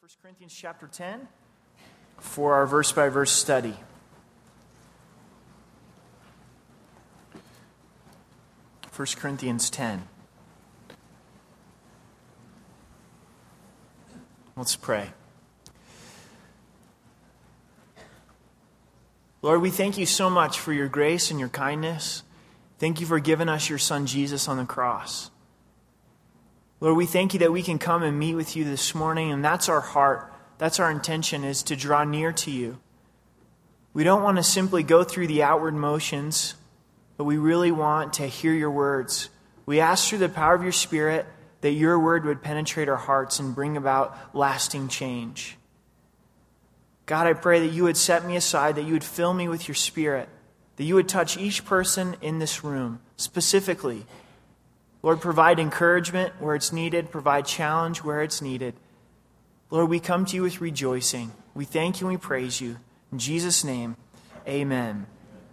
1 Corinthians chapter 10 for our verse-by-verse study. First Corinthians 10. Let's pray. Lord, we thank you so much for your grace and your kindness. Thank you for giving us your Son Jesus on the cross. Lord, we thank you that we can come and meet with you this morning, and that's our heart. That's our intention, is to draw near to you. We don't want to simply go through the outward motions, but we really want to hear your words. We ask through the power of your Spirit that your word would penetrate our hearts and bring about lasting change. God, I pray that you would set me aside, that you would fill me with your Spirit, that you would touch each person in this room specifically. Lord, provide encouragement where it's needed. Provide challenge where it's needed. Lord, we come to you with rejoicing. We thank you and we praise you. In Jesus' name, amen.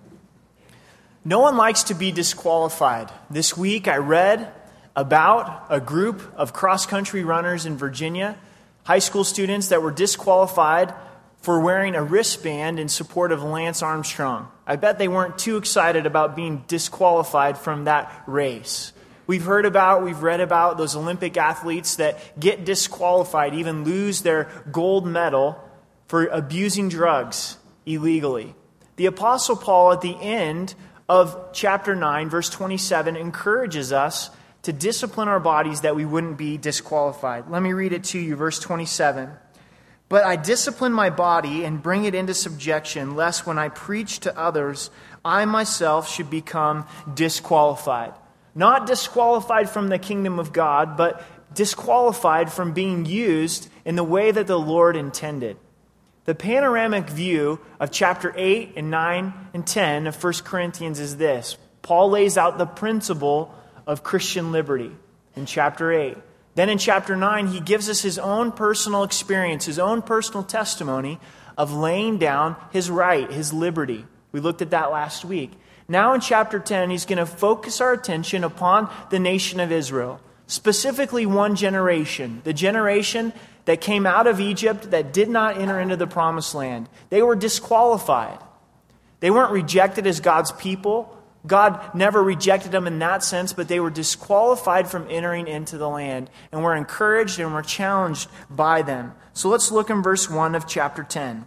No one likes to be disqualified. This week I read about a group of cross-country runners in Virginia, high school students that were disqualified for wearing a wristband in support of Lance Armstrong. I bet they weren't too excited about being disqualified from that race. We've read about those Olympic athletes that get disqualified, even lose their gold medal for abusing drugs illegally. The Apostle Paul, at the end of chapter 9, verse 27, encourages us to discipline our bodies that we wouldn't be disqualified. Let me read it to you, verse 27. But I discipline my body and bring it into subjection, lest when I preach to others, I myself should become disqualified. Not disqualified from the kingdom of God, but disqualified from being used in the way that the Lord intended. The panoramic view of chapter 8 and 9 and 10 of 1 Corinthians is this. Paul lays out the principle of Christian liberty in chapter 8. Then in chapter 9, he gives us his own personal experience, his own personal testimony of laying down his right, his liberty. We looked at that last week. Now in chapter 10, he's going to focus our attention upon the nation of Israel, specifically one generation, the generation that came out of Egypt that did not enter into the promised land. They were disqualified. They weren't rejected as God's people. God never rejected them in that sense, but they were disqualified from entering into the land, and we're encouraged and we're challenged by them. So let's look in verse 1 of chapter 10.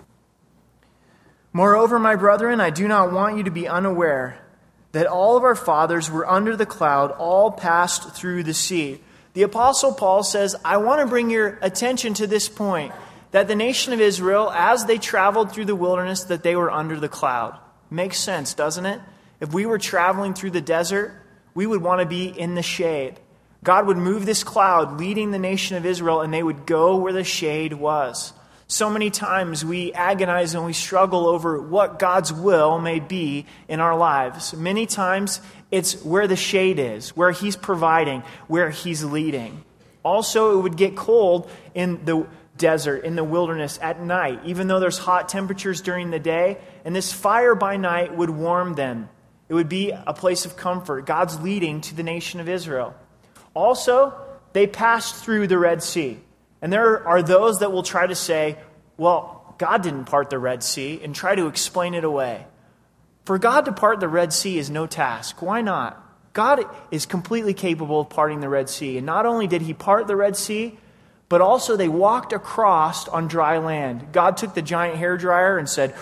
Moreover, my brethren, I do not want you to be unaware that all of our fathers were under the cloud, all passed through the sea. The Apostle Paul says, I want to bring your attention to this point, that the nation of Israel, as they traveled through the wilderness, that they were under the cloud. Makes sense, doesn't it? If we were traveling through the desert, we would want to be in the shade. God would move this cloud, leading the nation of Israel, and they would go where the shade was. So many times we agonize and we struggle over what God's will may be in our lives. Many times it's where the shade is, where He's providing, where He's leading. Also, it would get cold in the desert, in the wilderness at night, even though there's hot temperatures during the day. And this fire by night would warm them. It would be a place of comfort. God's leading to the nation of Israel. Also, they passed through the Red Sea. And there are those that will try to say, well, God didn't part the Red Sea, and try to explain it away. For God to part the Red Sea is no task. Why not? God is completely capable of parting the Red Sea. And not only did He part the Red Sea, but also they walked across on dry land. God took the giant hairdryer and said,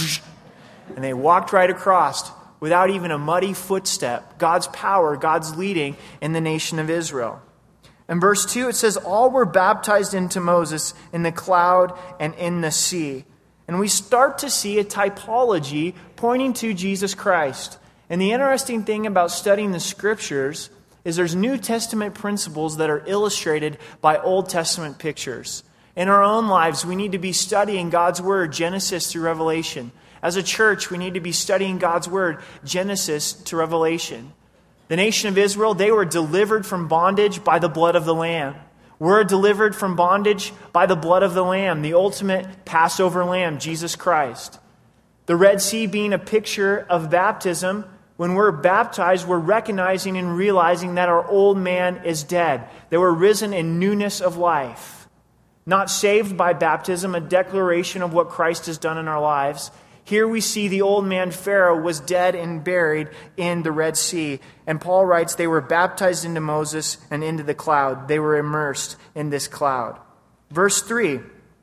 and they walked right across without even a muddy footstep. God's power, God's leading in the nation of Israel. In verse 2, it says, all were baptized into Moses in the cloud and in the sea. And we start to see a typology pointing to Jesus Christ. And the interesting thing about studying the Scriptures is there's New Testament principles that are illustrated by Old Testament pictures. In our own lives, we need to be studying God's Word, Genesis through Revelation. As a church, we need to be studying God's Word, Genesis to Revelation. The nation of Israel, they were delivered from bondage by the blood of the Lamb. We're delivered from bondage by the blood of the Lamb, the ultimate Passover Lamb, Jesus Christ. The Red Sea being a picture of baptism, when we're baptized, we're recognizing and realizing that our old man is dead, that we're risen in newness of life. not saved by baptism, a declaration of what Christ has done in our lives. Here we see the old man Pharaoh was dead and buried in the Red Sea. And Paul writes they were baptized into Moses and into the cloud. They were immersed in this cloud. Verse 3,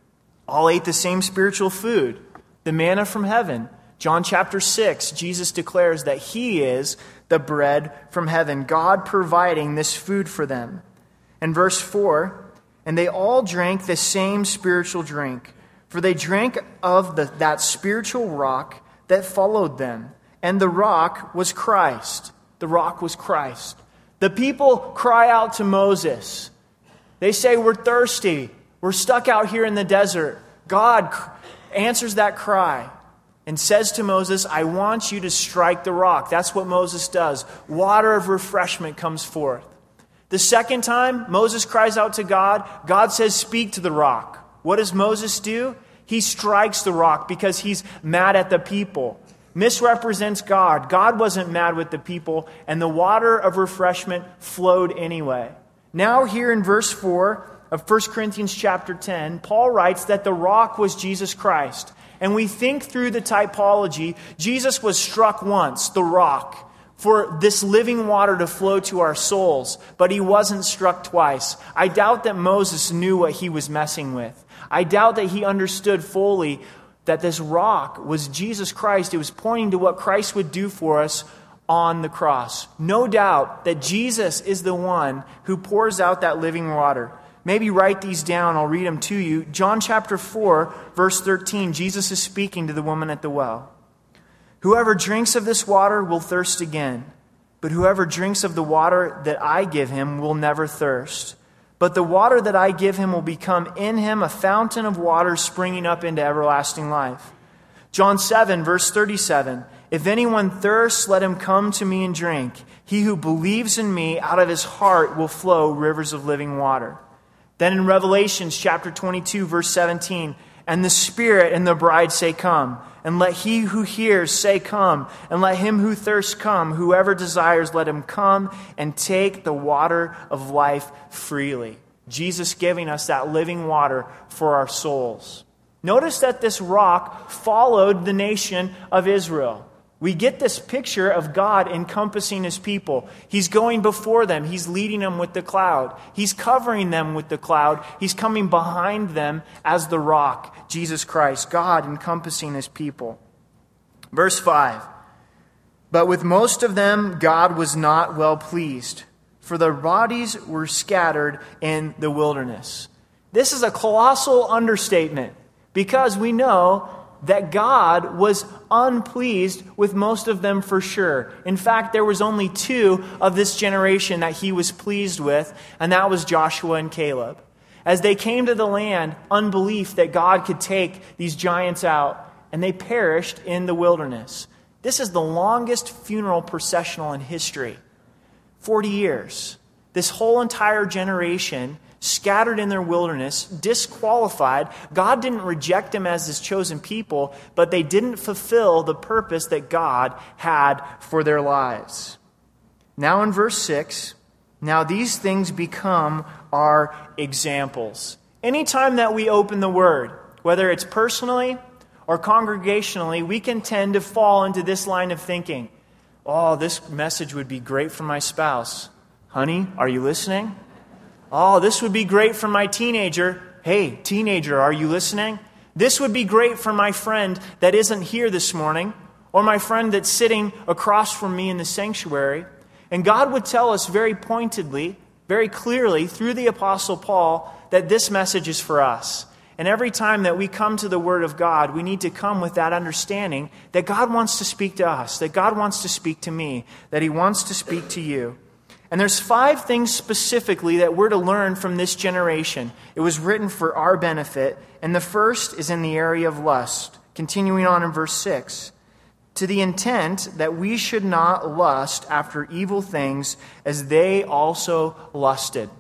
all ate the same spiritual food, the manna from heaven. John chapter 6, Jesus declares that he is the bread from heaven, God providing this food for them. And verse 4, and they all drank the same spiritual drink, for they drank of that spiritual rock that followed them. And the rock was Christ. The rock was Christ. The people cry out to Moses. They say, we're thirsty. We're stuck out here in the desert. God answers that cry and says to Moses, I want you to strike the rock. That's what Moses does. Water of refreshment comes forth. The second time Moses cries out to God, God says, speak to the rock. What does Moses do? He strikes the rock because he's mad at the people. Misrepresents God. God wasn't mad with the people, and the water of refreshment flowed anyway. Now here in verse 4 of 1 Corinthians chapter 10, Paul writes that the rock was Jesus Christ. And we think through the typology, Jesus was struck once, the rock, for this living water to flow to our souls, but he wasn't struck twice. I doubt that Moses knew what he was messing with. I doubt that he understood fully that this rock was Jesus Christ. It was pointing to what Christ would do for us on the cross. No doubt that Jesus is the one who pours out that living water. Maybe write these down. I'll read them to you. John chapter 4, verse 13, Jesus is speaking to the woman at the well. Whoever drinks of this water will thirst again, but whoever drinks of the water that I give him will never thirst. But the water that I give him will become in him a fountain of water springing up into everlasting life. John 7, verse 37, if anyone thirsts, let him come to me and drink. He who believes in me, out of his heart will flow rivers of living water. Then in Revelations chapter 22, verse 17, and the Spirit and the bride say, come. And let he who hears say, come. And let him who thirsts come. Whoever desires, let him come and take the water of life freely. Jesus giving us that living water for our souls. Notice that this rock followed the nation of Israel. We get this picture of God encompassing his people. He's going before them. He's leading them with the cloud. He's covering them with the cloud. He's coming behind them as the rock, Jesus Christ, God encompassing his people. Verse 5, but with most of them God was not well pleased, for their bodies were scattered in the wilderness. This is a colossal understatement because we know that God was unpleased with most of them for sure. In fact, there was only 2 of this generation that he was pleased with, and that was Joshua and Caleb. As they came to the land, unbelief that God could take these giants out, and they perished in the wilderness. This is the longest funeral processional in history. 40 years. This whole entire generation scattered in their wilderness, disqualified. God didn't reject them as his chosen people, but they didn't fulfill the purpose that God had for their lives. Now in verse 6, now these things become our examples. Anytime that we open the Word, whether it's personally or congregationally, we can tend to fall into this line of thinking. Oh, this message would be great for my spouse. Honey, are you listening? Oh, this would be great for my teenager. Hey, teenager, are you listening? This would be great for my friend that isn't here this morning, or my friend that's sitting across from me in the sanctuary. And God would tell us very pointedly, very clearly, through the Apostle Paul, that this message is for us. And every time that we come to the Word of God, we need to come with that understanding that God wants to speak to us, that God wants to speak to me, that he wants to speak to you. And there's 5 things specifically that we're to learn from this generation. It was written for our benefit. And the first is in the area of lust. Continuing on in verse 6. To the intent that we should not lust after evil things as they also lusted.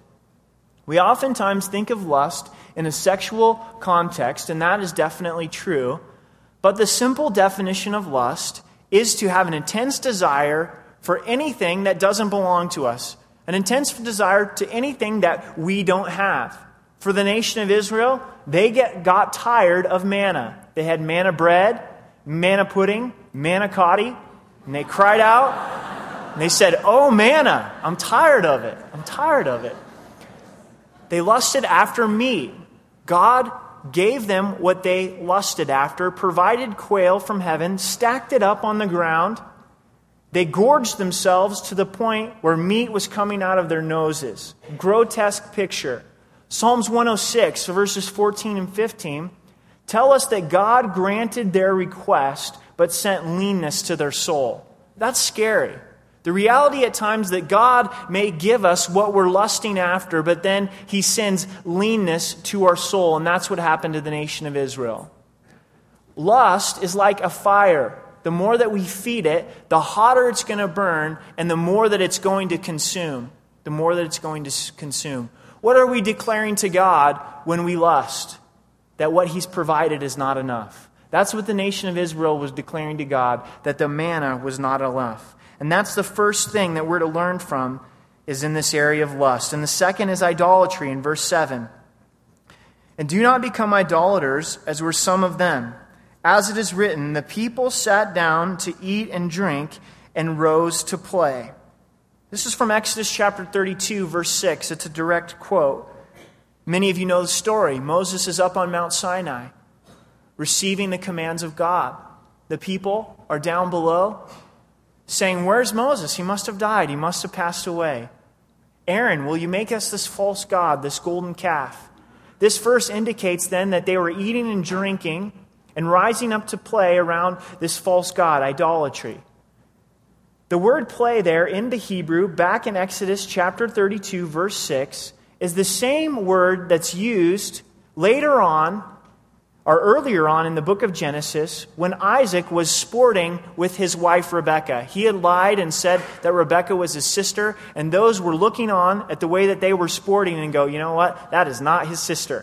We oftentimes think of lust in a sexual context, and that is definitely true. But the simple definition of lust is to have an intense desire for anything that doesn't belong to us. An intense desire to anything that we don't have. For the nation of Israel, they got tired of manna. They had manna bread, manna pudding, manicotti, and they cried out, and they said, "Oh, manna, I'm tired of it. I'm tired of it." They lusted after meat. God gave them what they lusted after, provided quail from heaven, stacked it up on the ground. They gorged themselves to the point where meat was coming out of their noses. Grotesque picture. Psalms 106, verses 14 and 15, tell us that God granted their request, but sent leanness to their soul. That's scary. The reality at times that God may give us what we're lusting after, but then He sends leanness to our soul, and that's what happened to the nation of Israel. Lust is like a fire. The more that we feed it, the hotter it's going to burn, and the more that it's going to consume. The more that it's going to consume. What are we declaring to God when we lust? That what He's provided is not enough. That's what the nation of Israel was declaring to God, that the manna was not enough. And that's the first thing that we're to learn from, is in this area of lust. And the second is idolatry in verse 7. "And do not become idolaters, as were some of them. As it is written, the people sat down to eat and drink and rose to play." This is from Exodus chapter 32, verse 6. It's a direct quote. Many of you know the story. Moses is up on Mount Sinai, receiving the commands of God. The people are down below, saying, "Where's Moses? He must have died. He must have passed away. Aaron, will you make us this false god, this golden calf?" This verse indicates then that they were eating and drinking and rising up to play around this false god, idolatry. The word play there in the Hebrew, back in Exodus chapter 32, verse 6, is the same word that's used later on, or earlier on in the book of Genesis, when Isaac was sporting with his wife Rebekah. He had lied and said that Rebekah was his sister, and those were looking on at the way that they were sporting and go, "You know what? That is not his sister."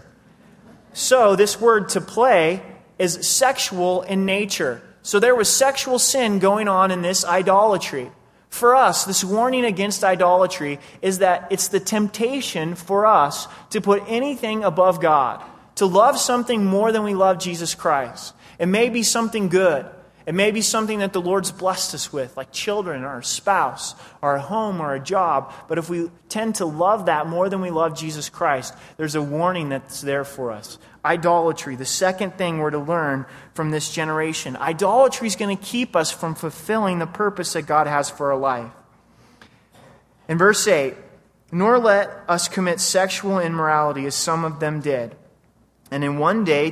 So this word to play is sexual in nature. So there was sexual sin going on in this idolatry. For us, this warning against idolatry is that it's the temptation for us to put anything above God, to love something more than we love Jesus Christ. It may be something good. It may be something that the Lord's blessed us with, like children or a spouse or a home or a job. But if we tend to love that more than we love Jesus Christ, there's a warning that's there for us. Idolatry, the second thing we're to learn from this generation. Idolatry is going to keep us from fulfilling the purpose that God has for our life. In verse 8, "Nor let us commit sexual immorality as some of them did. And in one day,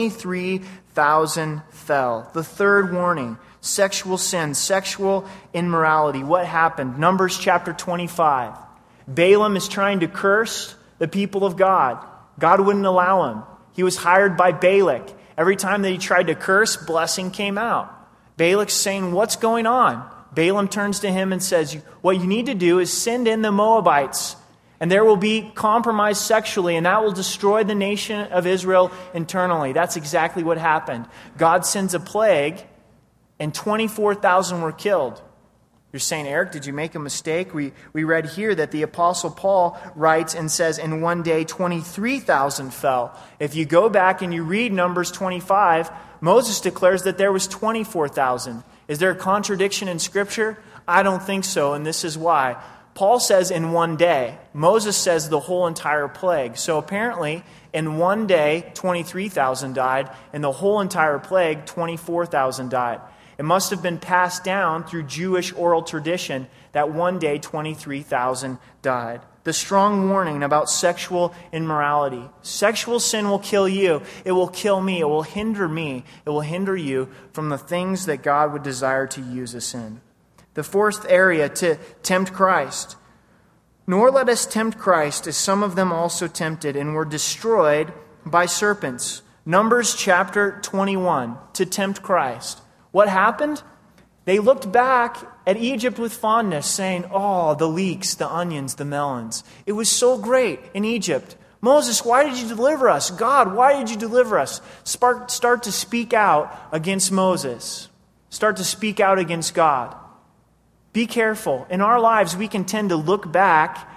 23,000 fell." The third warning, sexual sin, sexual immorality. What happened? Numbers chapter 25. Balaam is trying to curse the people of God. God wouldn't allow him. He was hired by Balak. Every time that he tried to curse, blessing came out. Balak's saying, "What's going on?" Balaam turns to him and says, "What you need to do is send in the Moabites. And there will be compromise sexually, and that will destroy the nation of Israel internally." That's exactly what happened. God sends a plague, and 24,000 were killed. You're saying, "Eric, did you make a mistake?" We read here that the Apostle Paul writes and says, "In one day 23,000 fell." If you go back and you read Numbers 25, Moses declares that there was 24,000. Is there a contradiction in Scripture? I don't think so, and this is why. Paul says in one day. Moses says the whole entire plague. So apparently, in one day, 23,000 died. In the whole entire plague, 24,000 died. It must have been passed down through Jewish oral tradition that one day, 23,000 died. The strong warning about sexual immorality. Sexual sin will kill you. It will kill me. It will hinder me. It will hinder you from the things that God would desire to use us in. The fourth area, to tempt Christ. "Nor let us tempt Christ, as some of them also tempted, and were destroyed by serpents." Numbers chapter 21, to tempt Christ. What happened? They looked back at Egypt with fondness, saying, "Oh, the leeks, the onions, the melons. It was so great in Egypt. Moses, why did you deliver us? God, why did you deliver us?" Start to speak out against Moses. Start to speak out against God. Be careful. In our lives, we can tend to look back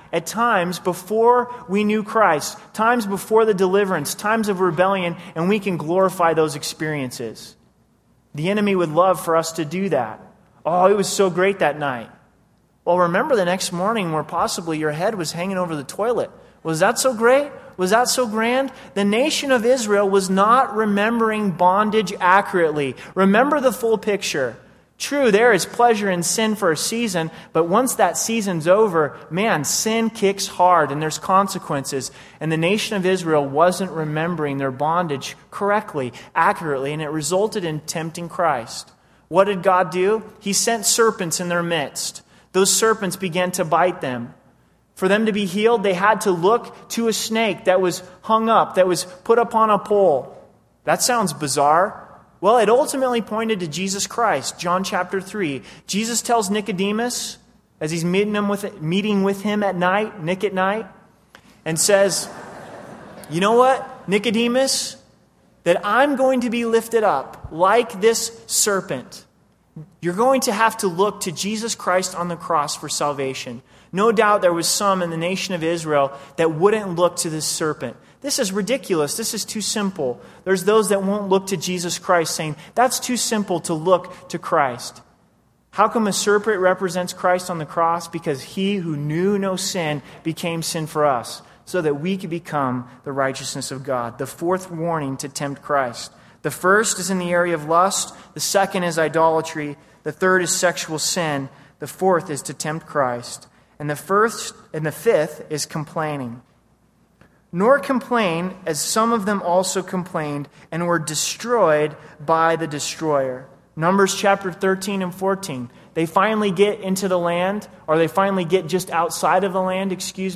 at times before we knew Christ, times before the deliverance, times of rebellion, and we can glorify those experiences. The enemy would love for us to do that. Oh, it was so great that night. Well, remember the next morning where possibly your head was hanging over the toilet. Was that so great? Was that so grand? The nation of Israel was not remembering bondage accurately. Remember the full picture. True, there is pleasure in sin for a season, but once that season's over, man, sin kicks hard and there's consequences. And the nation of Israel wasn't remembering their bondage correctly, accurately, and it resulted in tempting Christ. What did God do? He sent serpents in their midst. Those serpents began to bite them. For them to be healed, they had to look to a snake that was hung up, that was put up on a pole. That sounds bizarre. Well, it ultimately pointed to Jesus Christ. John chapter 3. Jesus tells Nicodemus, as he's meeting with him at night, Nick at night, and says, you know what, Nicodemus? That I'm going to be lifted up like this serpent. You're going to have to look to Jesus Christ on the cross for salvation. No doubt there was some in the nation of Israel that wouldn't look to this serpent. This is ridiculous. This is too simple. There's those that won't look to Jesus Christ, saying, that's too simple to look to Christ. How come a serpent represents Christ on the cross? Because he who knew no sin became sin for us, so that we could become the righteousness of God. The fourth warning to tempt Christ. The first is in the area of lust. The second is idolatry. The third is sexual sin. The fourth is to tempt Christ. And the fifth is complaining. Nor complain, as some of them also complained, and were destroyed by the destroyer. Numbers chapter 13 and 14. They finally get into the land, or they finally get just outside of the land,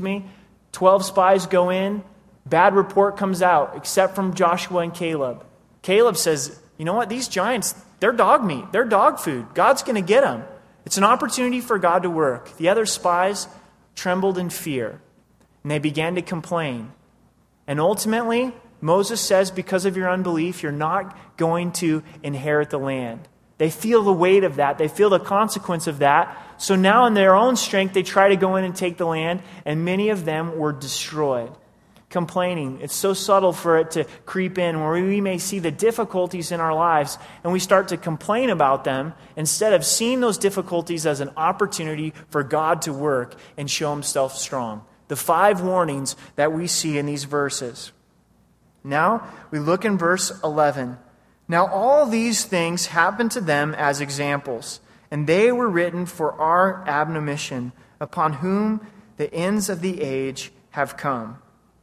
12 spies go in. Bad report comes out, except from Joshua and Caleb. Caleb says, you know what, these giants, they're dog meat. They're dog food. God's going to get them. It's an opportunity for God to work. The other spies trembled in fear, and they began to complain. And ultimately, Moses says, because of your unbelief, you're not going to inherit the land. They feel the weight of that. They feel the consequence of that. So now in their own strength, they try to go in and take the land, and many of them were destroyed. Complaining. It's so subtle for it to creep in where we may see the difficulties in our lives and we start to complain about them instead of seeing those difficulties as an opportunity for God to work and show himself strong. The 5 warnings that we see in these verses. Now we look in verse 11. Now all these things happened to them as examples, and they were written for our admonition, upon whom the ends of the age have come.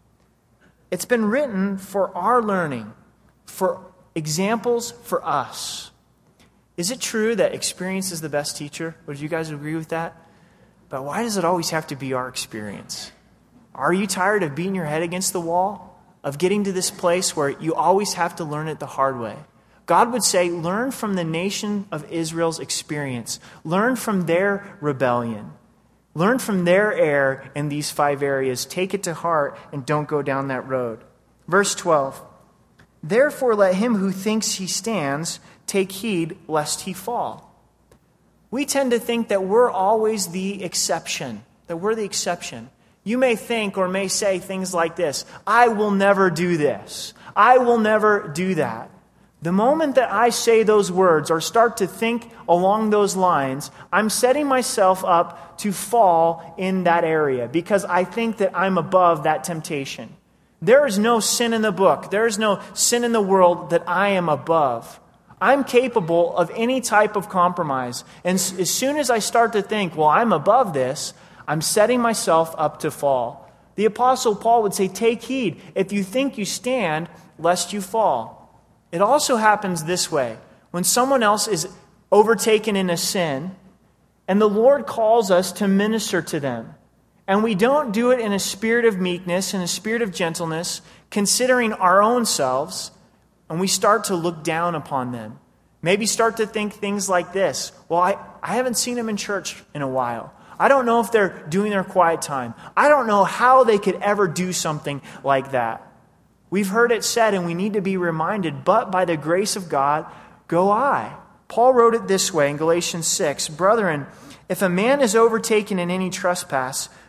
It's been written for our learning, for examples for us. Is it true that experience is the best teacher? Would you guys agree with that? But why does it always have to be our experience? Are you tired of beating your head against the wall? Of getting to this place where you always have to learn it the hard way? God would say, learn from the nation of Israel's experience. Learn from their rebellion. Learn from their error in these 5 areas. Take it to heart and don't go down that road. Verse 12. Therefore let him who thinks he stands take heed lest he fall. We tend to think that we're always the exception. That we're the exception. You may think or may say things like this. I will never do this. I will never do that. The moment that I say those words or start to think along those lines, I'm setting myself up to fall in that area because I think that I'm above that temptation. There is no sin in the book. There is no sin in the world that I am above. I'm capable of any type of compromise. And as soon as I start to think, well, I'm above this, I'm setting myself up to fall. The Apostle Paul would say, take heed. If you think you stand, lest you fall. It also happens this way. When someone else is overtaken in a sin, and the Lord calls us to minister to them, and we don't do it in a spirit of meekness, in a spirit of gentleness, considering our own selves, and we start to look down upon them. Maybe start to think things like this. Well, I haven't seen them in church in a while. I don't know if they're doing their quiet time. I don't know how they could ever do something like that. We've heard it said, and we need to be reminded, but by the grace of God, go I. Paul wrote it this way in Galatians 6, Brethren, if a man is overtaken in any trespass,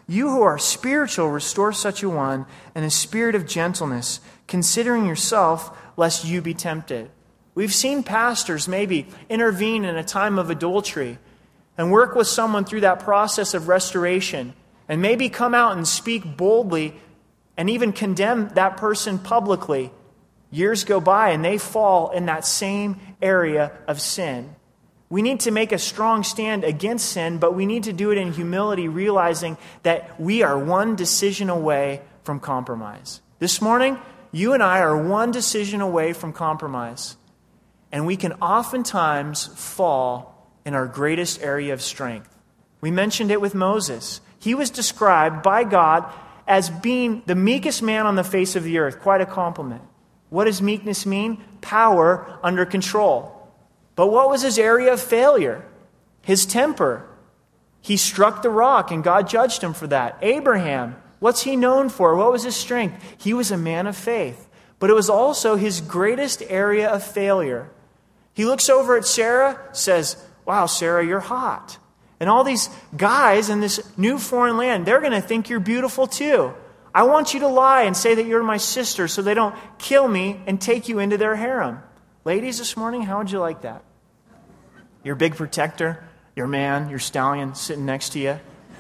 You who are spiritual, restore such a one in a spirit of gentleness, considering yourself, lest you be tempted. We've seen pastors maybe intervene in a time of adultery and work with someone through that process of restoration, and maybe come out and speak boldly and even condemn that person publicly. Years go by and they fall in that same area of sin. We need to make a strong stand against sin, but we need to do it in humility, realizing that we are one decision away from compromise. This morning, you and I are one decision away from compromise. And we can oftentimes fall in our greatest area of strength. We mentioned it with Moses. He was described by God as being the meekest man on the face of the earth. Quite a compliment. What does meekness mean? Power under control. But what was his area of failure? His temper. He struck the rock and God judged him for that. Abraham, what's he known for? What was his strength? He was a man of faith. But it was also his greatest area of failure. He looks over at Sarah, says, "Wow, Sarah, you're hot." And all these guys in this new foreign land, they're going to think you're beautiful too. I want you to lie and say that you're my sister so they don't kill me and take you into their harem. Ladies, this morning, how would you like that? Your big protector, your man, your stallion sitting next to you.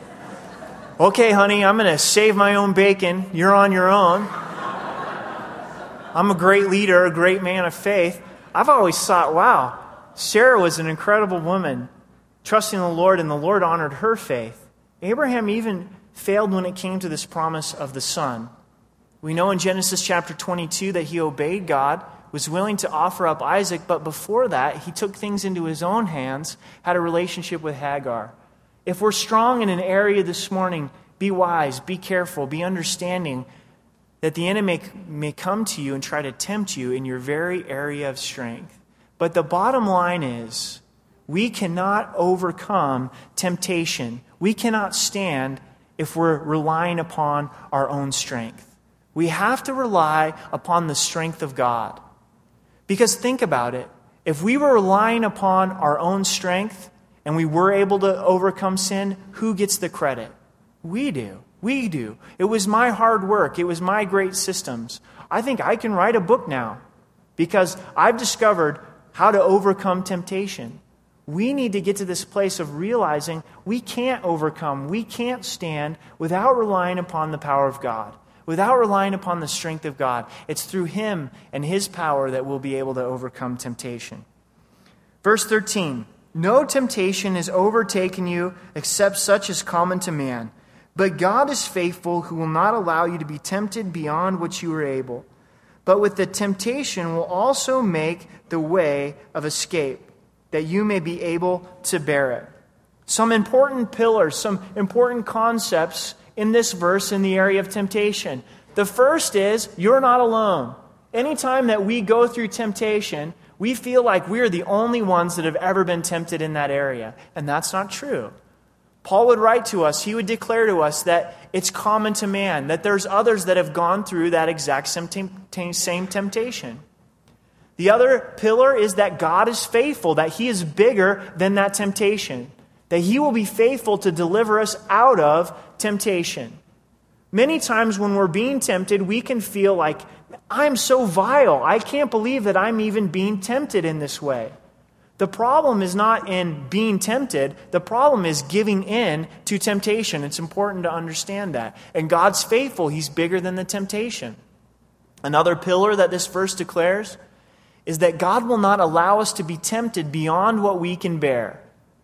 "Okay, honey, I'm going to save my own bacon. You're on your own. I'm a great leader, a great man of faith." I've always thought, wow, Sarah was an incredible woman, trusting the Lord, and the Lord honored her faith. Abraham even failed when it came to this promise of the son. We know in Genesis chapter 22 that he obeyed God, was willing to offer up Isaac, but before that, he took things into his own hands, had a relationship with Hagar. If we're strong in an area this morning, be wise, be careful, be understanding that the enemy may come to you and try to tempt you in your very area of strength. But the bottom line is, we cannot overcome temptation. We cannot stand if we're relying upon our own strength. We have to rely upon the strength of God. Because think about it. If we were relying upon our own strength and we were able to overcome sin, who gets the credit? We do. We do. It was my hard work. It was my great systems. I think I can write a book now because I've discovered how to overcome temptation. We need to get to this place of realizing we can't overcome, we can't stand without relying upon the power of God, without relying upon the strength of God. It's through Him and His power that we'll be able to overcome temptation. Verse 13, "No temptation has overtaken you except such as common to man. But God is faithful, who will not allow you to be tempted beyond what you are able. But with the temptation will also make the way of escape, that you may be able to bear it." Some important pillars, some important concepts in this verse in the area of temptation. The first is, you're not alone. Anytime that we go through temptation, we feel like we're the only ones that have ever been tempted in that area. And that's not true. Paul would write to us, he would declare to us that it's common to man, that there's others that have gone through that exact same temptation. The other pillar is that God is faithful, that He is bigger than that temptation, that He will be faithful to deliver us out of temptation. Many times when we're being tempted, we can feel like, I'm so vile. I can't believe that I'm even being tempted in this way. The problem is not in being tempted. The problem is giving in to temptation. It's important to understand that. And God's faithful. He's bigger than the temptation. Another pillar that this verse declares is that God will not allow us to be tempted beyond what we can bear.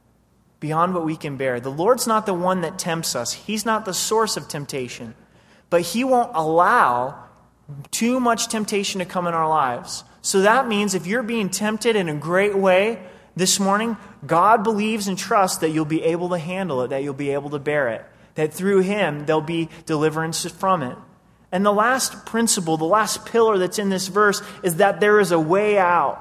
Beyond what we can bear. The Lord's not the one that tempts us. He's not the source of temptation. But He won't allow too much temptation to come in our lives. So that means if you're being tempted in a great way this morning, God believes and trusts that you'll be able to handle it, that you'll be able to bear it, that through Him there'll be deliverance from it. And the last principle, the last pillar that's in this verse is that there is a way out.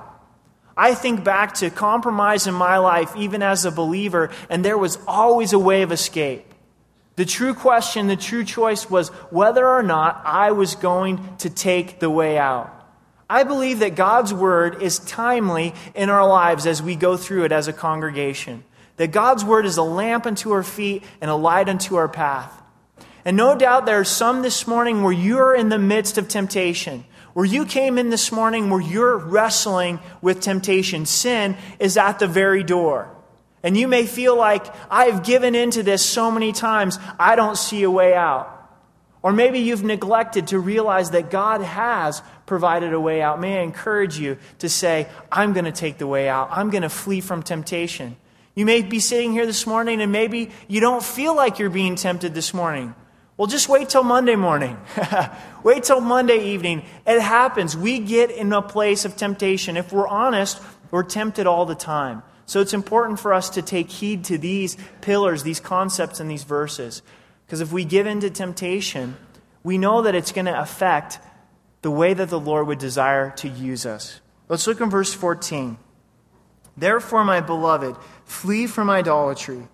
I think back to compromise in my life, even as a believer, and there was always a way of escape. The true question, the true choice was whether or not I was going to take the way out. I believe that God's Word is timely in our lives as we go through it as a congregation. That God's Word is a lamp unto our feet and a light unto our path. And no doubt there are some this morning where you're in the midst of temptation, where you came in this morning where you're wrestling with temptation. Sin is at the very door. And you may feel like, I've given into this so many times, I don't see a way out. Or maybe you've neglected to realize that God has provided a way out. May I encourage you to say, I'm going to take the way out. I'm going to flee from temptation. You may be sitting here this morning and maybe you don't feel like you're being tempted this morning. Well, just wait till Monday morning. Wait till Monday evening. It happens. We get in a place of temptation. If we're honest, we're tempted all the time. So it's important for us to take heed to these pillars, these concepts in these verses. Because if we give in to temptation, we know that it's going to affect the way that the Lord would desire to use us. Let's look in verse 14. Therefore, my beloved, flee from idolatry.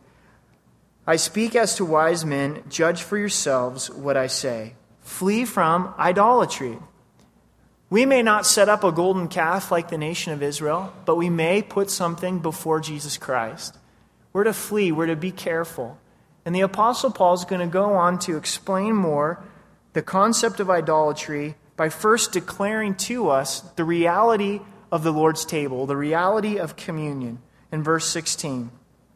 I speak as to wise men, judge for yourselves what I say. Flee from idolatry. We may not set up a golden calf like the nation of Israel, but we may put something before Jesus Christ. We're to flee, we're to be careful. And the Apostle Paul is going to go on to explain more the concept of idolatry by first declaring to us the reality of the Lord's table, the reality of communion. In verse 16,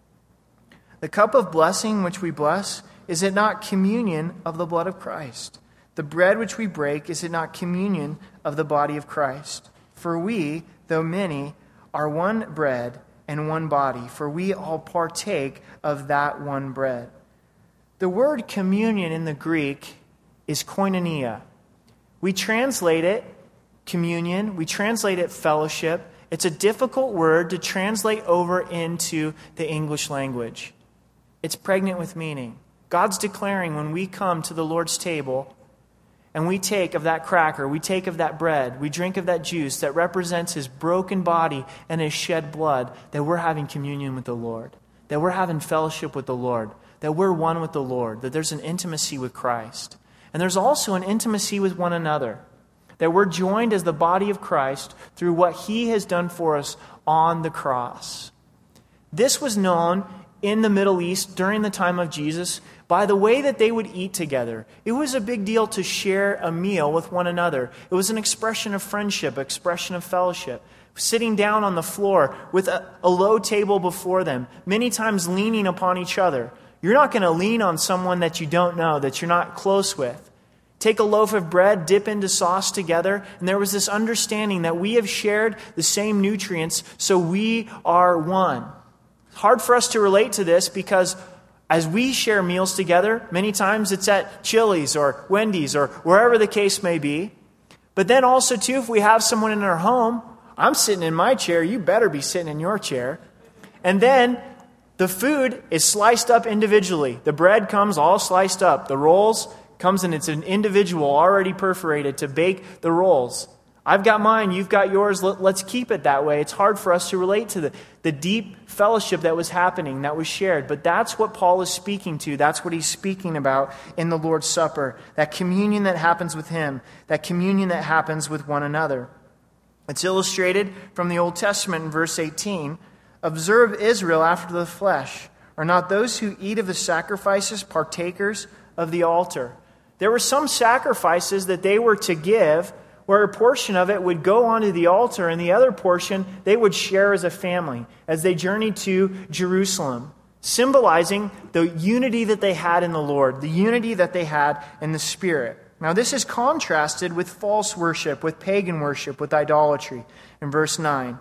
the cup of blessing which we bless, is it not communion of the blood of Christ? The bread which we break, is it not communion of the body of Christ? For we, though many, are one bread and one body, for we all partake of that one bread. The word communion in the Greek is koinonia. We translate it communion, we translate it fellowship. It's a difficult word to translate over into the English language. It's pregnant with meaning. God's declaring when we come to the Lord's table and we take of that cracker, we take of that bread, we drink of that juice that represents His broken body and His shed blood, that we're having communion with the Lord, that we're having fellowship with the Lord, that we're one with the Lord, that there's an intimacy with Christ. And there's also an intimacy with one another, that we're joined as the body of Christ through what He has done for us on the cross. This was known in the Middle East during the time of Jesus by the way that they would eat together. It was a big deal to share a meal with one another. It was an expression of friendship, expression of fellowship. Sitting down on the floor with a low table before them, many times leaning upon each other. You're not going to lean on someone that you don't know, that you're not close with. Take a loaf of bread, dip into sauce together, and there was this understanding that we have shared the same nutrients, so we are one. It's hard for us to relate to this because as we share meals together, many times it's at Chili's or Wendy's or wherever the case may be. But then also, too, if we have someone in our home, I'm sitting in my chair, you better be sitting in your chair. And then the food is sliced up individually. The bread comes all sliced up. The rolls comes and it's an individual already perforated to bake the rolls. I've got mine, you've got yours. Let's keep it that way. It's hard for us to relate to the deep fellowship that was happening, that was shared. But that's what Paul is speaking to. That's what he's speaking about in the Lord's Supper. That communion that happens with Him. That communion that happens with one another. It's illustrated from the Old Testament in verse 18. Observe Israel after the flesh. Are not those who eat of the sacrifices partakers of the altar? There were some sacrifices that they were to give where a portion of it would go onto the altar and the other portion they would share as a family as they journeyed to Jerusalem, symbolizing the unity that they had in the Lord, the unity that they had in the Spirit. Now this is contrasted with false worship, with pagan worship, with idolatry in verse 9.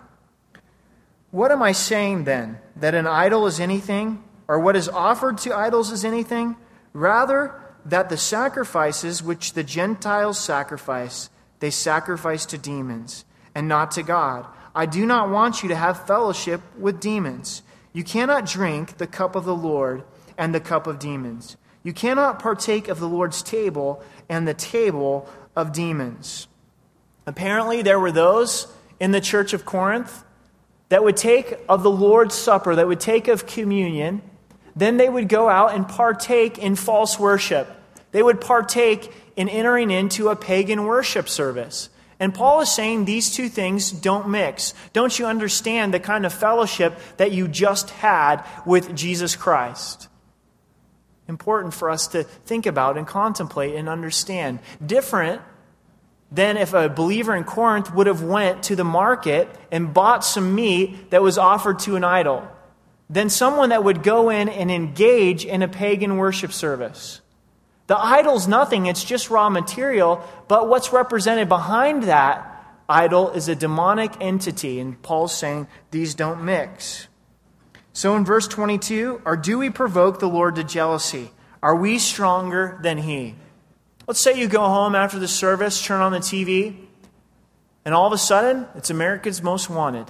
What am I saying then? That an idol is anything? Or what is offered to idols is anything? Rather, that the sacrifices which the Gentiles sacrifice, they sacrifice to demons, and not to God. I do not want you to have fellowship with demons. You cannot drink the cup of the Lord and the cup of demons. You cannot partake of the Lord's table and the table of demons. Apparently, there were those in the church of Corinth that would take of the Lord's Supper, that would take of communion. Then they would go out and partake in false worship. They would partake in entering into a pagan worship service. And Paul is saying these two things don't mix. Don't you understand the kind of fellowship that you just had with Jesus Christ? important for us to think about and contemplate and understand. Different than if a believer in Corinth would have went to the market and bought some meat that was offered to an idol. Than someone that would go in and engage in a pagan worship service. The idol's nothing, it's just raw material, but what's represented behind that idol is a demonic entity, and Paul's saying these don't mix. So in verse 22, or do we provoke the Lord to jealousy? Are we stronger than He? Let's say you go home after the service, turn on the TV, and all of a sudden, it's America's Most Wanted.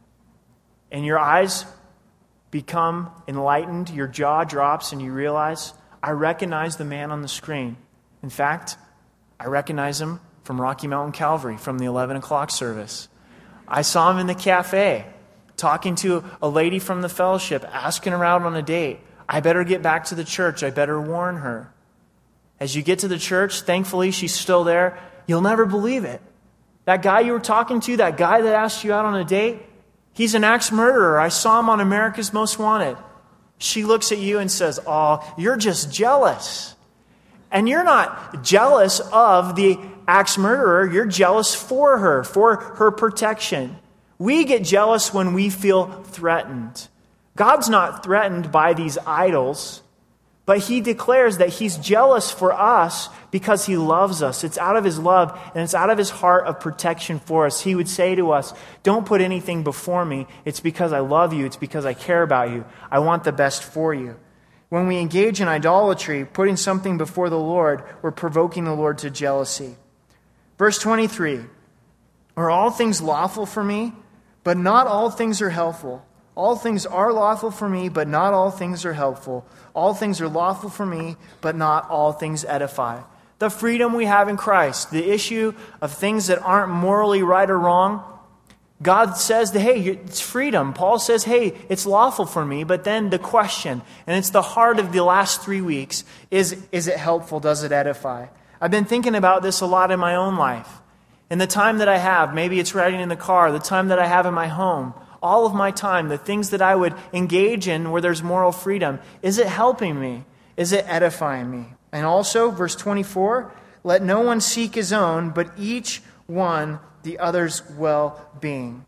And your eyes become enlightened, your jaw drops, and you realize, I recognize the man on the screen. In fact, I recognize him from Rocky Mountain Calvary from the 11 o'clock service. I saw him in the cafe, talking to a lady from the fellowship, asking her out on a date. I better get back to the church. I better warn her. As you get to the church, thankfully she's still there. You'll never believe it. That guy you were talking to, that guy that asked you out on a date, he's an axe murderer. I saw him on America's Most Wanted. She looks at you and says, oh, you're just jealous. And you're not jealous of the axe murderer. You're jealous for her protection. We get jealous when we feel threatened. God's not threatened by these idols, but He declares that He's jealous for us because He loves us. It's out of His love and it's out of His heart of protection for us. He would say to us, don't put anything before me. It's because I love you. It's because I care about you. I want the best for you. When we engage in idolatry, putting something before the Lord, we're provoking the Lord to jealousy. Verse 23, are all things lawful for me? But not all things are helpful. All things are lawful for me, but not all things are helpful. All things are lawful for me, but not all things edify. The freedom we have in Christ, the issue of things that aren't morally right or wrong, God says that, hey, it's freedom. Paul says, hey, it's lawful for me. But then the question, and it's the heart of the last 3 weeks, is it helpful? Does it edify? I've been thinking about this a lot in my own life. In the time that I have, maybe it's riding in the car, the time that I have in my home, all of my time, the things that I would engage in where there's moral freedom, is it helping me? Is it edifying me? And also, verse 24, let no one seek his own, but each one the other's well-being.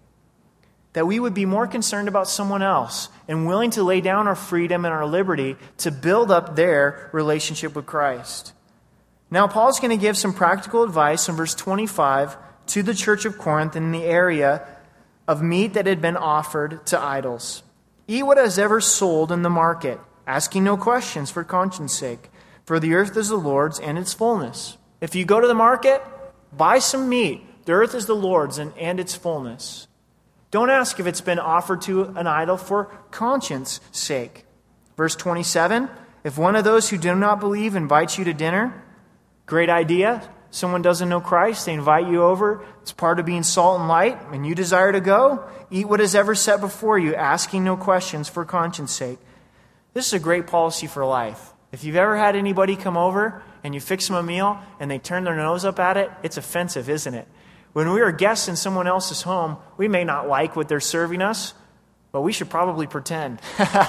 That we would be more concerned about someone else and willing to lay down our freedom and our liberty to build up their relationship with Christ. Now, Paul's going to give some practical advice in verse 25 to the church of Corinth in the area of meat that had been offered to idols. Eat what is ever sold in the market, asking no questions for conscience sake, for the earth is the Lord's and its fullness. If you go to the market, buy some meat. The earth is the Lord's and its fullness. Don't ask if it's been offered to an idol for conscience sake. Verse 27, if one of those who do not believe invites you to dinner, great idea. Someone doesn't know Christ, they invite you over. It's part of being salt and light, and you desire to go. Eat what is ever set before you, asking no questions for conscience sake. This is a great policy for life. If you've ever had anybody come over and you fix them a meal and they turn their nose up at it, it's offensive, isn't it? When we are guests in someone else's home, we may not like what they're serving us, but we should probably pretend.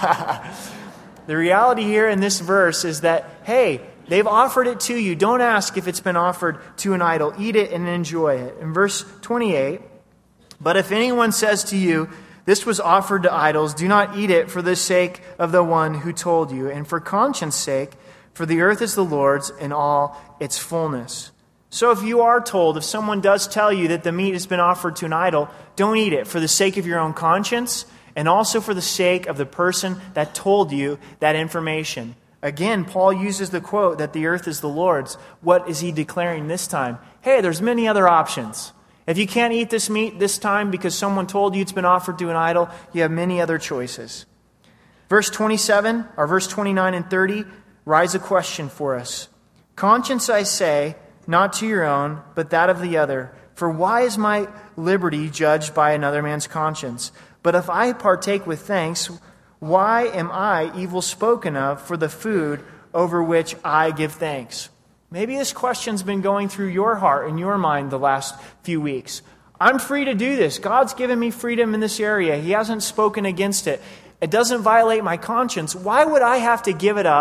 The reality here in this verse is that, hey, they've offered it to you. Don't ask if it's been offered to an idol. Eat it and enjoy it. In verse 28, but if anyone says to you, this was offered to idols, do not eat it for the sake of the one who told you, and for conscience sake, for the earth is the Lord's and all its fullness. So if you are told, if someone does tell you that the meat has been offered to an idol, don't eat it for the sake of your own conscience and also for the sake of the person that told you that information. Again, Paul uses the quote that the earth is the Lord's. What is he declaring this time? Hey, there's many other options. If you can't eat this meat this time because someone told you it's been offered to an idol, you have many other choices. Verse 27, or verse 29 and 30, rise a question for us. Conscience, I say, not to your own, but that of the other. For why is my liberty judged by another man's conscience? But if I partake with thanks, why am I evil spoken of for the food over which I give thanks? Maybe this question's been going through your heart and your mind the last few weeks. I'm free to do this. God's given me freedom in this area. He hasn't spoken against it. It doesn't violate my conscience. Why would I have to give it up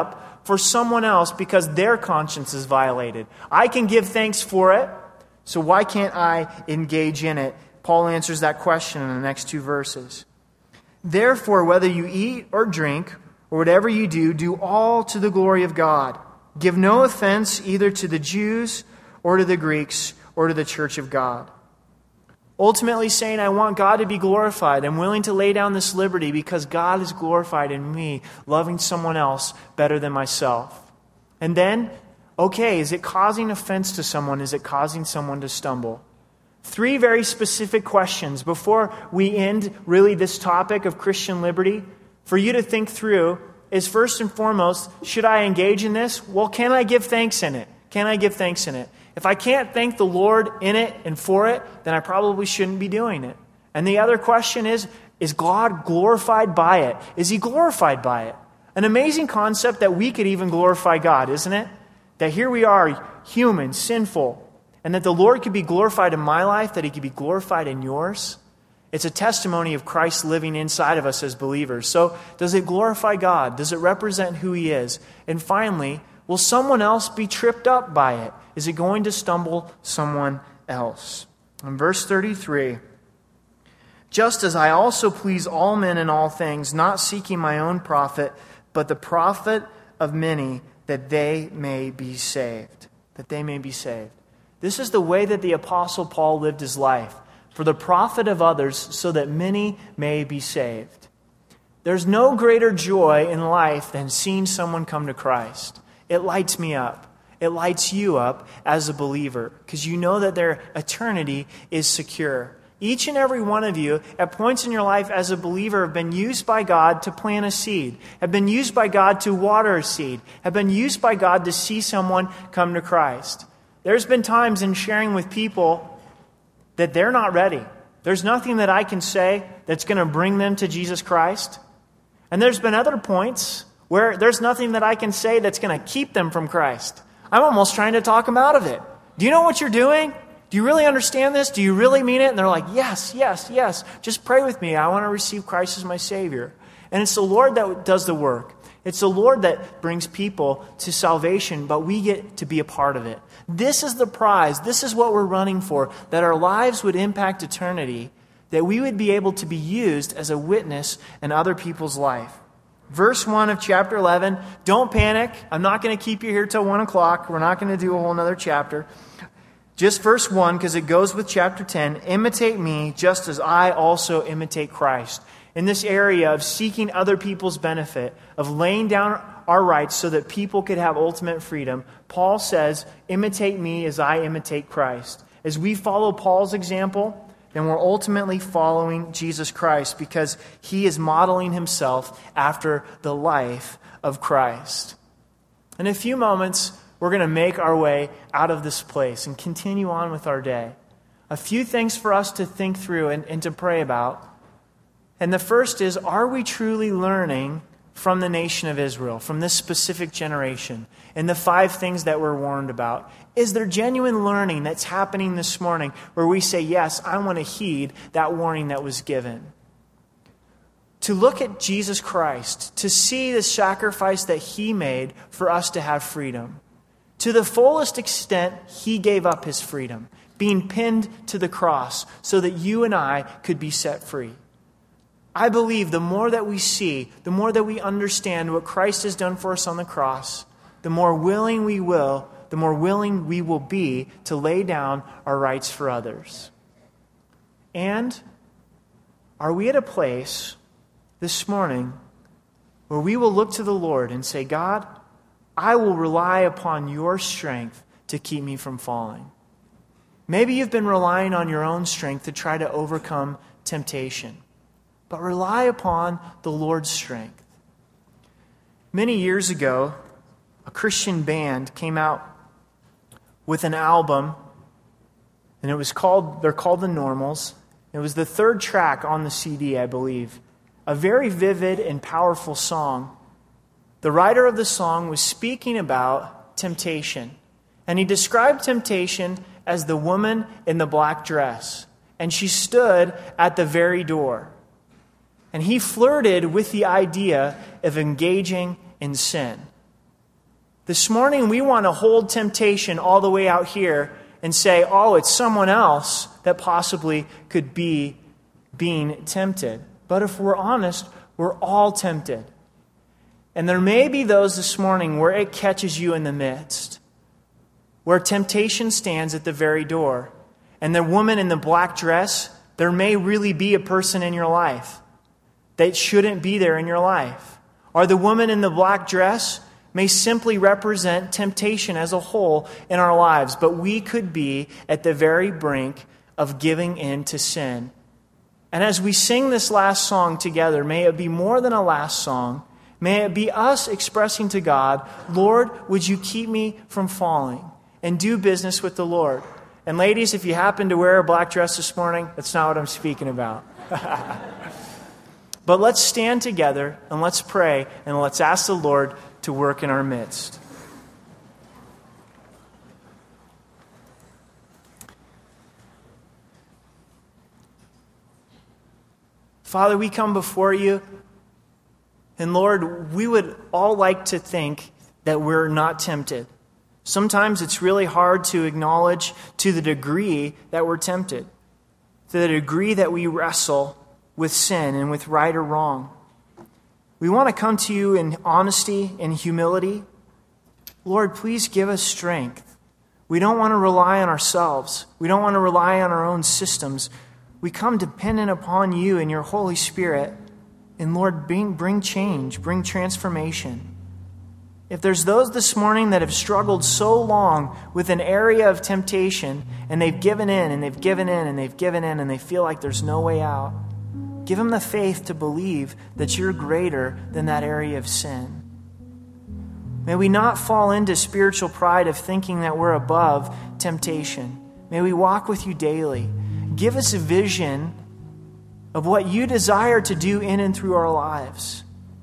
for someone else because their conscience is violated. I can give thanks for it, so why can't I engage in it? Paul answers that question in the next 2 verses. Therefore, whether you eat or drink, or whatever you do, do all to the glory of God. Give no offense either to the Jews or to the Greeks or to the church of God. Ultimately saying, I want God to be glorified. I'm willing to lay down this liberty because God is glorified in me, loving someone else better than myself. And then, okay, is it causing offense to someone? Is it causing someone to stumble? 3 very specific questions before we end really this topic of Christian liberty for you to think through is first and foremost, should I engage in this? Well, can I give thanks in it? Can I give thanks in it? If I can't thank the Lord in it and for it, then I probably shouldn't be doing it. And the other question is God glorified by it? Is He glorified by it? An amazing concept that we could even glorify God, isn't it? That here we are, human, sinful, and that the Lord could be glorified in my life, that He could be glorified in yours. It's a testimony of Christ living inside of us as believers. So, does it glorify God? Does it represent who He is? And finally, will someone else be tripped up by it? Is it going to stumble someone else? In verse 33, just as I also please all men in all things, not seeking my own profit, but the profit of many, that they may be saved. That they may be saved. This is the way that the Apostle Paul lived his life, for the profit of others, so that many may be saved. There's no greater joy in life than seeing someone come to Christ. It lights me up. It lights you up as a believer because you know that their eternity is secure. Each and every one of you at points in your life as a believer have been used by God to plant a seed, have been used by God to water a seed, have been used by God to see someone come to Christ. There's been times in sharing with people that they're not ready. There's nothing that I can say that's going to bring them to Jesus Christ. And there's been other points where there's nothing that I can say that's going to keep them from Christ. I'm almost trying to talk them out of it. Do you know what you're doing? Do you really understand this? Do you really mean it? And they're like, yes, yes, yes. Just pray with me. I want to receive Christ as my Savior. And it's the Lord that does the work. It's the Lord that brings people to salvation, but we get to be a part of it. This is the prize. This is what we're running for, that our lives would impact eternity, that we would be able to be used as a witness in other people's life. Verse 1 of chapter 11, don't panic. I'm not going to keep you here till 1 o'clock. We're not going to do a whole nother chapter. Just verse 1, because it goes with chapter 10. Imitate me just as I also imitate Christ. In this area of seeking other people's benefit, of laying down our rights so that people could have ultimate freedom, Paul says, imitate me as I imitate Christ. As we follow Paul's example, then we're ultimately following Jesus Christ because He is modeling Himself after the life of Christ. In a few moments, we're going to make our way out of this place and continue on with our day. A few things for us to think through and to pray about. And the first is, are we truly learning from the nation of Israel, from this specific generation, and the 5 things that we're warned about? Is there genuine learning that's happening this morning where we say, yes, I want to heed that warning that was given? To look at Jesus Christ, to see the sacrifice that He made for us to have freedom. To the fullest extent, He gave up His freedom, being pinned to the cross so that you and I could be set free. I believe the more that we see, the more that we understand what Christ has done for us on the cross, the more willing we will be to lay down our rights for others. And are we at a place this morning where we will look to the Lord and say, God, I will rely upon your strength to keep me from falling. Maybe you've been relying on your own strength to try to overcome temptation. But rely upon the Lord's strength. Many years ago, a Christian band came out with an album, and they're called The Normals. It was the 3rd track on the CD, I believe. A very vivid and powerful song. The writer of the song was speaking about temptation. And he described temptation as the woman in the black dress. And she stood at the very door. And he flirted with the idea of engaging in sin. This morning, we want to hold temptation all the way out here and say, oh, it's someone else that possibly could be being tempted. But if we're honest, we're all tempted. And there may be those this morning where it catches you in the midst, where temptation stands at the very door. And the woman in the black dress, there may really be a person in your life that shouldn't be there in your life. Or the woman in the black dress may simply represent temptation as a whole in our lives. But we could be at the very brink of giving in to sin. And as we sing this last song together, may it be more than a last song. May it be us expressing to God, Lord, would you keep me from falling? And do business with the Lord. And ladies, if you happen to wear a black dress this morning, that's not what I'm speaking about. But let's stand together and let's pray and let's ask the Lord to work in our midst. Father, we come before you, and Lord, we would all like to think that we're not tempted. Sometimes it's really hard to acknowledge to the degree that we're tempted, to the degree that we wrestle with sin and with right or wrong. We want to come to you in honesty and humility. Lord, please give us strength. We don't want to rely on ourselves. We don't want to rely on our own systems. We come dependent upon you and your Holy Spirit. And Lord, bring change, bring transformation. If there's those this morning that have struggled so long with an area of temptation, and they've given in, and they've given in, and they've given in, and they feel like there's no way out, give them the faith to believe that you're greater than that area of sin. May we not fall into spiritual pride of thinking that we're above temptation. May we walk with you daily. Give us a vision of what you desire to do in and through our lives.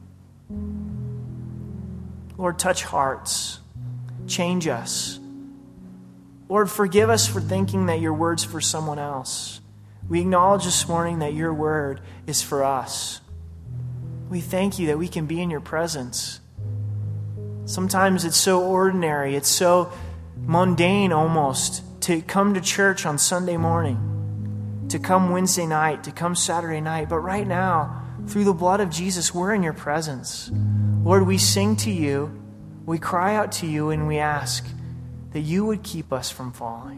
Lord, touch hearts. Change us. Lord, forgive us for thinking that your word's for someone else. We acknowledge this morning that your word is for us. We thank you that we can be in your presence. Sometimes it's so ordinary, it's so mundane almost to come to church on Sunday morning, to come Wednesday night, to come Saturday night. But right now, through the blood of Jesus, we're in your presence. Lord, we sing to you, we cry out to you, and we ask that you would keep us from falling.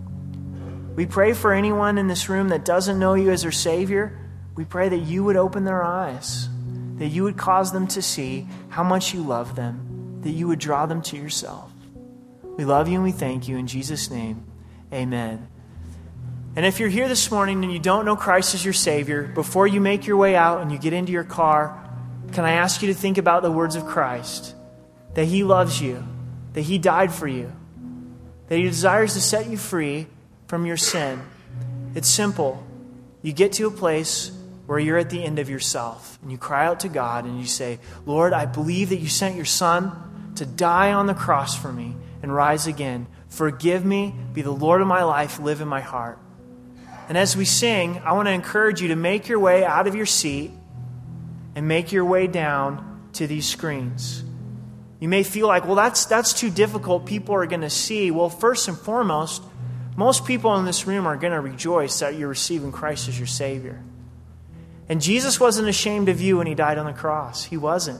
We pray for anyone in this room that doesn't know you as their Savior. We pray that you would open their eyes, that you would cause them to see how much you love them, that you would draw them to yourself. We love you and we thank you. In Jesus' name, amen. And if you're here this morning and you don't know Christ as your Savior, before you make your way out and you get into your car, can I ask you to think about the words of Christ? That He loves you, that He died for you, that He desires to set you free from your sin. It's simple. You get to a place where you're at the end of yourself and you cry out to God and you say, Lord, I believe that you sent your Son to die on the cross for me and rise again. Forgive me, be the Lord of my life, live in my heart. And as we sing, I want to encourage you to make your way out of your seat and make your way down to these screens. You may feel like, well, that's too difficult. People are going to see. Well, first and foremost, most people in this room are going to rejoice that you're receiving Christ as your Savior. And Jesus wasn't ashamed of you when He died on the cross. He wasn't.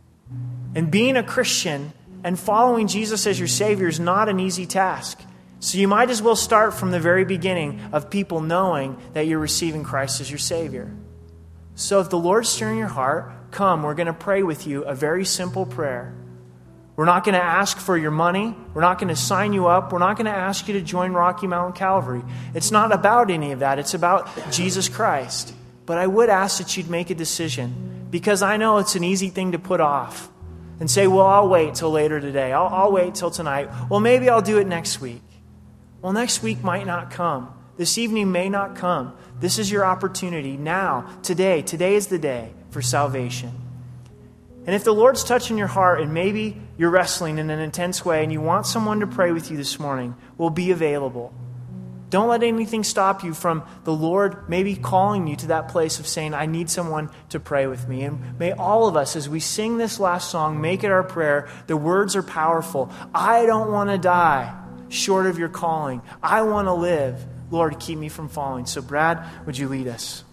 And being a Christian and following Jesus as your Savior is not an easy task. So you might as well start from the very beginning of people knowing that you're receiving Christ as your Savior. So if the Lord's stirring your heart, come, we're going to pray with you a very simple prayer. We're not going to ask for your money. We're not going to sign you up. We're not going to ask you to join Rocky Mountain Calvary. It's not about any of that. It's about Jesus Christ. But I would ask that you'd make a decision, because I know it's an easy thing to put off and say, well, I'll wait till later today. I'll wait till tonight. Well, maybe I'll do it next week. Well, next week might not come. This evening may not come. This is your opportunity now, today. Today is the day for salvation. And if the Lord's touching your heart and maybe you're wrestling in an intense way and you want someone to pray with you this morning, we'll be available. Don't let anything stop you from the Lord maybe calling you to that place of saying, I need someone to pray with me. And may all of us, as we sing this last song, make it our prayer. The words are powerful. I don't want to die short of your calling. I want to live. Lord, keep me from falling. So Brad, would you lead us?